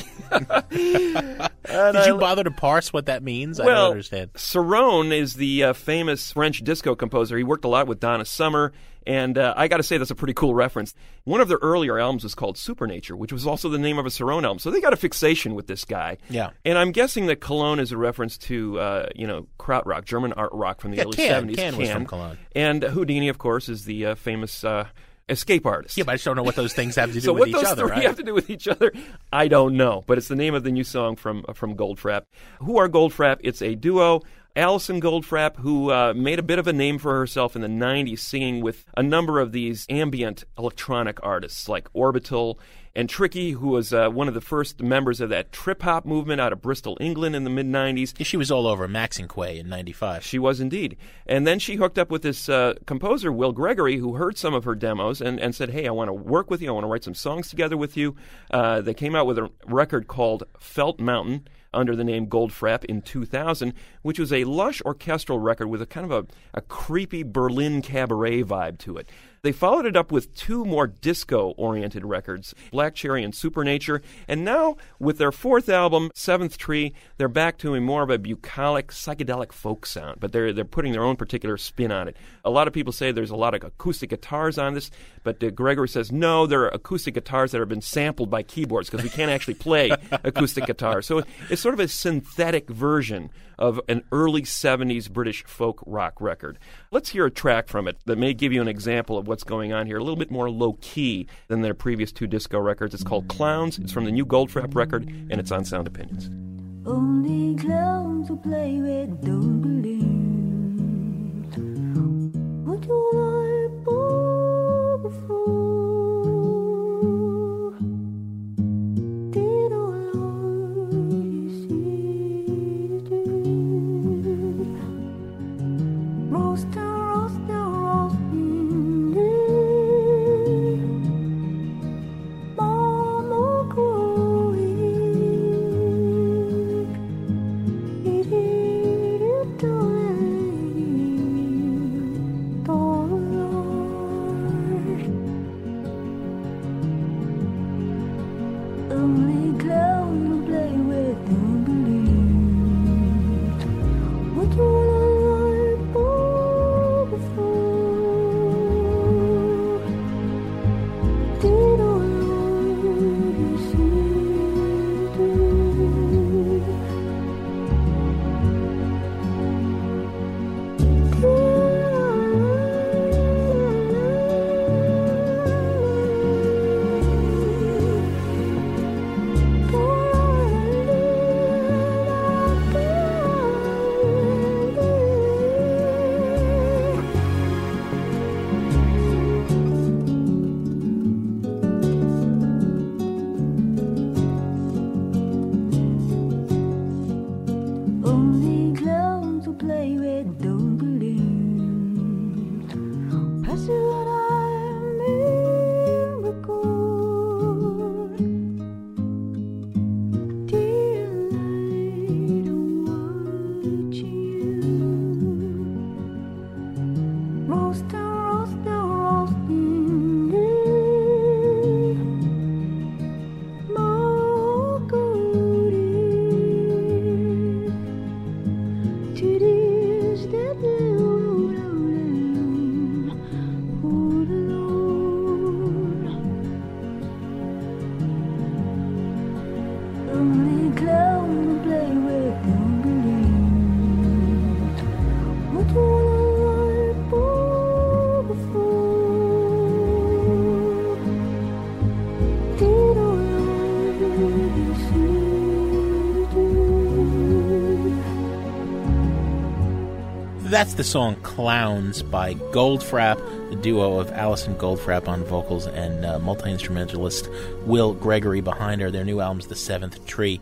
Did you bother to parse what that means? I don't understand. Cerrone is the famous French disco composer. He worked a lot with Donna Summer, and I got to say that's a pretty cool reference. One of their earlier albums was called Supernature, which was also the name of a Cerrone album. So they got a fixation with this guy. Yeah. And I'm guessing that Cologne is a reference to, krautrock, German art rock from the early 70s. Can was from Cologne. And Houdini, of course, is the famous escape artist. Yeah, but I just don't know what those things have to do so with each other. So what those three have to do with each other, I don't know. But it's the name of the new song from Goldfrapp. Who are Goldfrapp? It's a duo. Alison Goldfrapp, who made a bit of a name for herself in the 90s, singing with a number of these ambient electronic artists like Orbital and Tricky, who was one of the first members of that trip-hop movement out of Bristol, England in the mid-90s. She was all over Max and Quay in 95. She was indeed. And then she hooked up with this composer, Will Gregory, who heard some of her demos and said, hey, I want to work with you. I want to write some songs together with you. They came out with a record called Felt Mountain, under the name Goldfrapp in 2000, which was a lush orchestral record with a kind of a creepy Berlin cabaret vibe to it. They followed it up with two more disco-oriented records, Black Cherry and Supernature, and now, with their fourth album, Seventh Tree, they're back to a more of a bucolic, psychedelic folk sound, but they're putting their own particular spin on it. A lot of people say there's a lot of acoustic guitars on this, but Gregory says, no, there are acoustic guitars that have been sampled by keyboards, because we can't actually play acoustic guitars. So it's sort of a synthetic version of an early 70s British folk rock record. Let's hear a track from it that may give you an example of what's going on here, a little bit more low-key than their previous two disco records. It's called Clowns. It's from the new Goldfrapp record, and it's on Sound Opinions. Only clowns who play with don't believe. What you like before? Did all you see do? Roast Mama going. it is that they all alone. Only clown to play with, don't believe what all I bought before. Did all I really see to do? That's the song Clowns by Goldfrapp, the duo of Alison Goldfrapp on vocals and multi-instrumentalist Will Gregory behind her. Their new album's The Seventh Tree.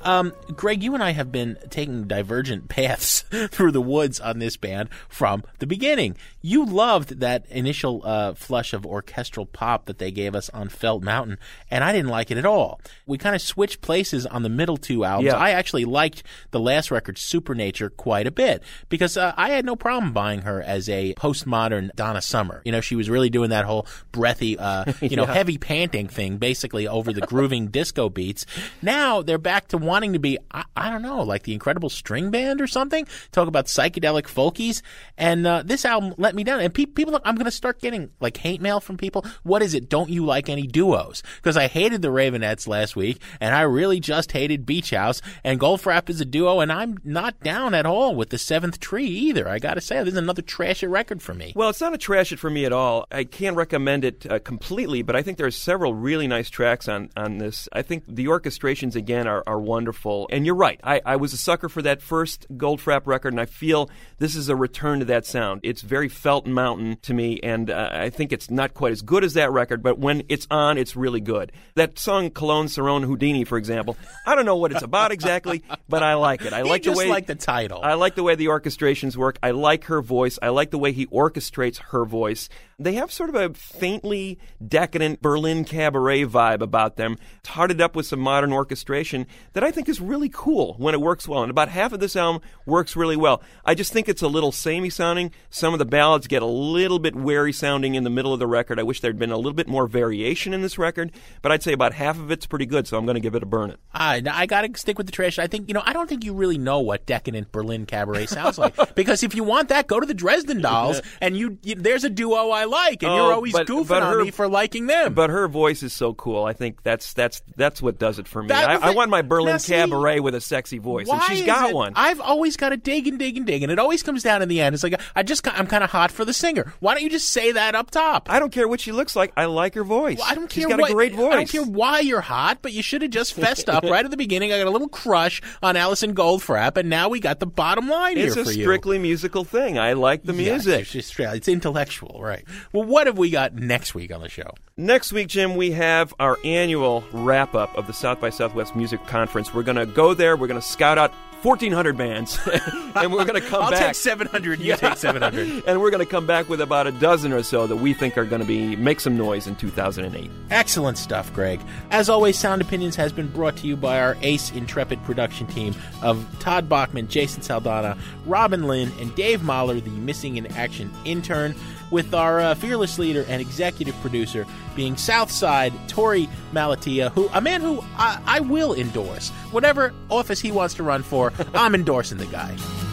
Greg, you and I have been taking divergent paths through the woods on this band from the beginning. You loved that initial flush of orchestral pop that they gave us on Felt Mountain, and I didn't like it at all. We kind of switched places on the middle two albums. Yeah. I actually liked the last record, Supernature, quite a bit, because I had no problem buying her as a postmodern Donna Summer. You know, she was really doing that whole breathy, heavy panting thing, basically over the grooving disco beats. Now they're back to wanting to be, I don't know, like the Incredible String Band or something. Talk about psychedelic folkies. And this album let me down. And people, I'm going to start getting like hate mail from people. What is it? Don't you like any duos? Because I hated the Ravenettes last week, and I really just hated Beach House. And Goldfrapp is a duo, and I'm not down at all with The Seventh Tree either. I got to say, this is another trash it record for me. Well, it's not a trash it for me at all. I can't recommend it completely, but I think there's several really nice tracks on this. I think the orchestrations, again, are wonderful. And you're right. I was a sucker for that first Goldfrapp record, and I feel this is a return to that sound. It's very Felt Mountain to me, and I think it's not quite as good as that record, but when it's on, it's really good. That song, Cologne Cerrone Houdini, for example, I don't know what it's about exactly, but I like it. I like the way, like the title. I like the way the orchestrations work. I like her voice. I like the way he orchestrates her voice. They have sort of a faintly decadent Berlin cabaret vibe about them, tarted up with some modern orchestration that I think is really cool when it works well. And about half of this album works really well. I just think it's a little samey sounding. Some of the ballads get a little bit wary sounding in the middle of the record. I wish there'd been a little bit more variation in this record, but I'd say about half of it's pretty good, so I'm going to give it a burn it. I got to stick with the trash. I think, I don't think you really know what decadent Berlin cabaret sounds like. Because if you want that, go to the Dresden Dolls, and there's a duo I like, and you're always goofing on me for liking them. But her voice is so cool. I think that's what does it for me. I want my Berlin cabaret with a sexy voice, and she's got one. I've always got to dig, and it always comes down in the end. It's like, I'm kind of hot for the singer. Why don't you just say that up top? I don't care what she looks like. I like her voice. Well, I don't care. She's got a great voice. I don't care why you're hot, but you should have just fessed up right at the beginning. I got a little crush on Alison Goldfrapp, and now we got the bottom line here for you. It's a strictly musical thing. I like the music. It's intellectual, right? Well, what have we got next week on the show? Next week, Jim, we have our annual wrap-up of the South by Southwest Music Conference. We're going to go there. We're going to scout out 1,400 bands, and we're going to come back. I'll take 700, you take 700. And we're going to come back with about a dozen or so that we think are going to make some noise in 2008. Excellent stuff, Greg. As always, Sound Opinions has been brought to you by our ace intrepid production team of Todd Bachman, Jason Saldana, Robin Lynn, and Dave Mahler, the Missing in Action intern, with our fearless leader and executive producer being Southside Tori Malatia, a man who I will endorse. Whatever office he wants to run for, I'm endorsing the guy.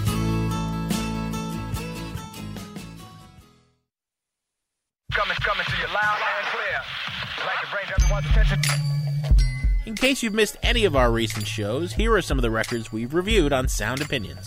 Coming to you loud and clear. I'd like to bring everyone's attention. In case you've missed any of our recent shows, here are some of the records we've reviewed on Sound Opinions.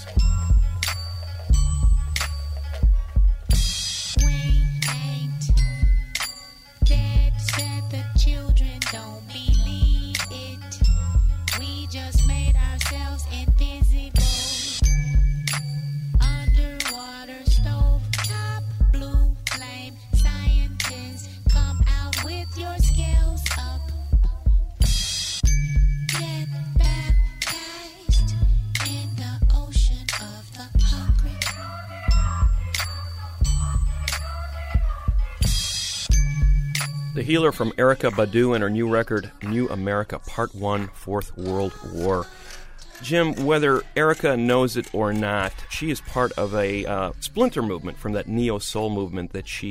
The Healer from Erykah Badu and her new record, New America, Part 1, Fourth World War. Jim, whether Erykah knows it or not, she is part of a splinter movement from that neo-soul movement that she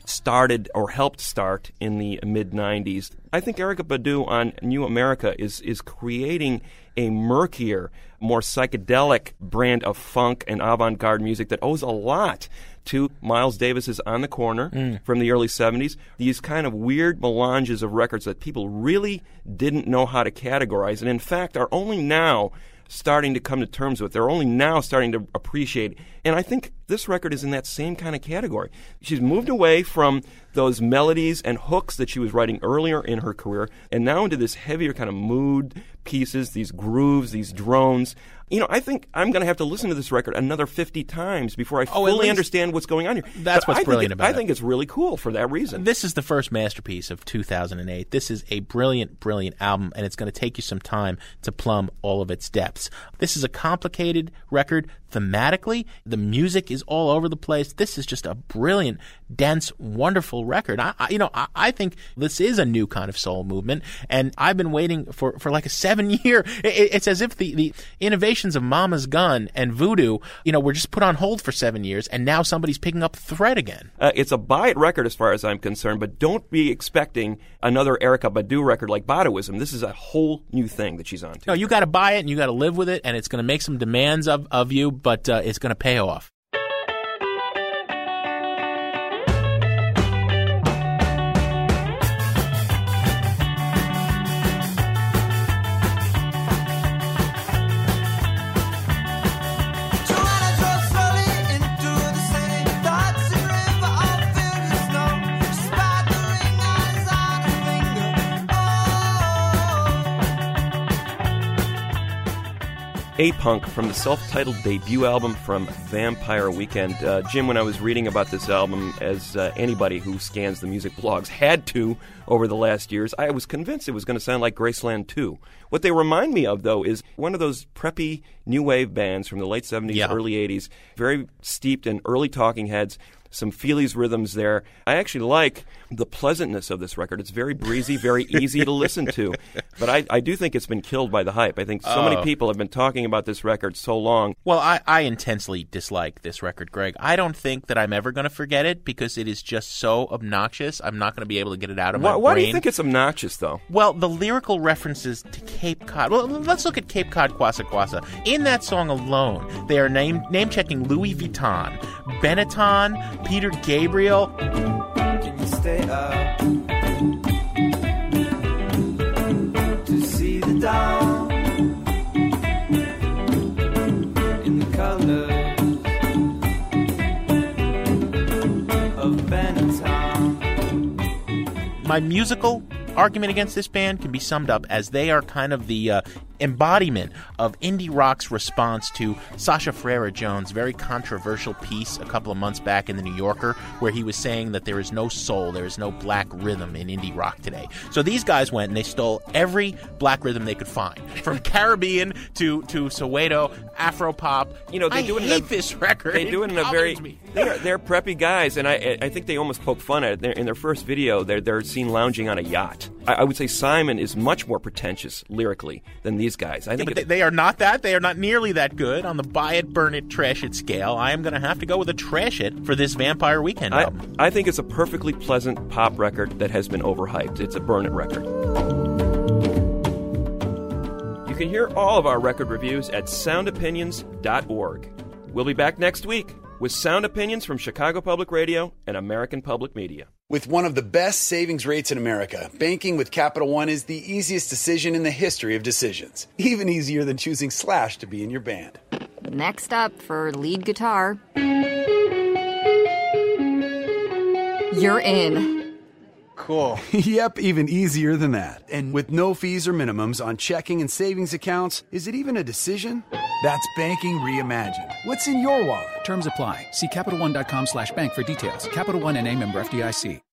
started or helped start in the mid-'90s. I think Erykah Badu on New America is creating a murkier, more psychedelic brand of funk and avant-garde music that owes a lot to Miles Davis's On the Corner from the early 70s. These kind of weird melanges of records that people really didn't know how to categorize, and in fact are only now starting to come to terms with. They're only now starting to appreciate. And I think this record is in that same kind of category. She's moved away from those melodies and hooks that she was writing earlier in her career, and now into this heavier kind of mood pieces, these grooves, these drones. You know, I think I'm going to have to listen to this record another 50 times before I fully understand what's going on here. That's what's brilliant about it. I think it's really cool for that reason. This is the first masterpiece of 2008. This is a brilliant, brilliant album, and it's going to take you some time to plumb all of its depths. This is a complicated record thematically. The music is all over the place. This is just a brilliant, dense, wonderful record. I think this is a new kind of soul movement, and I've been waiting for like a 7-year. It's as if the innovations of Mama's Gun and Voodoo, were just put on hold for 7 years, and now somebody's picking up the thread again. It's a buy-it record as far as I'm concerned, but don't be expecting another Erykah Badu record like Baduism. This is a whole new thing that she's on to. No, you got to buy it, and you got to live with it, and it's going to make some demands of you, but it's going to pay off. A-Punk from the self-titled debut album from Vampire Weekend. Jim, when I was reading about this album, as anybody who scans the music blogs had to over the last years, I was convinced it was going to sound like Graceland 2. What they remind me of, though, is one of those preppy new wave bands from the late 70s, early 80s, very steeped in early Talking Heads, some Feelies rhythms there. I actually like the pleasantness of this record. It's very breezy, very easy to listen to. But I do think it's been killed by the hype. I think so many people have been talking about this record so long. Well, I intensely dislike this record, Greg. I don't think that I'm ever going to forget it because it is just so obnoxious. I'm not going to be able to get it out of my brain. Why do you think it's obnoxious, though? Well, the lyrical references to Cape Cod. Well, let's look at Cape Cod Kwassa Kwassa. In that song alone, they are name-checking Louis Vuitton, Benetton, Peter Gabriel. Can you stay up to see the dawn in the colors of Benetton? My musical argument against this band can be summed up as they are kind of the embodiment of indie rock's response to Sasha Ferreira Jones' very controversial piece a couple of months back in The New Yorker, where he was saying that there is no soul, there is no black rhythm in indie rock today. So these guys went and they stole every black rhythm they could find, from Caribbean to Soweto, Afropop. I hate this record. They do it in a very... They're preppy guys, and I think they almost poke fun at it. In their first video, they're seen lounging on a yacht. I would say Simon is much more pretentious lyrically than these guys. I think they are not that. They are not nearly that good on the buy it, burn it, trash it scale. I am going to have to go with a trash it for this Vampire Weekend album. I think it's a perfectly pleasant pop record that has been overhyped. It's a burn it record. You can hear all of our record reviews at soundopinions.org. We'll be back next week with Sound Opinions from Chicago Public Radio and American Public Media. With one of the best savings rates in America, banking with Capital One is the easiest decision in the history of decisions. Even easier than choosing Slash to be in your band. Next up for lead guitar. You're in. Cool. Yep, even easier than that. And with no fees or minimums on checking and savings accounts, is it even a decision? That's banking reimagined. What's in your wallet? Terms apply. See CapitalOne.com/bank for details. Capital One NA, member FDIC.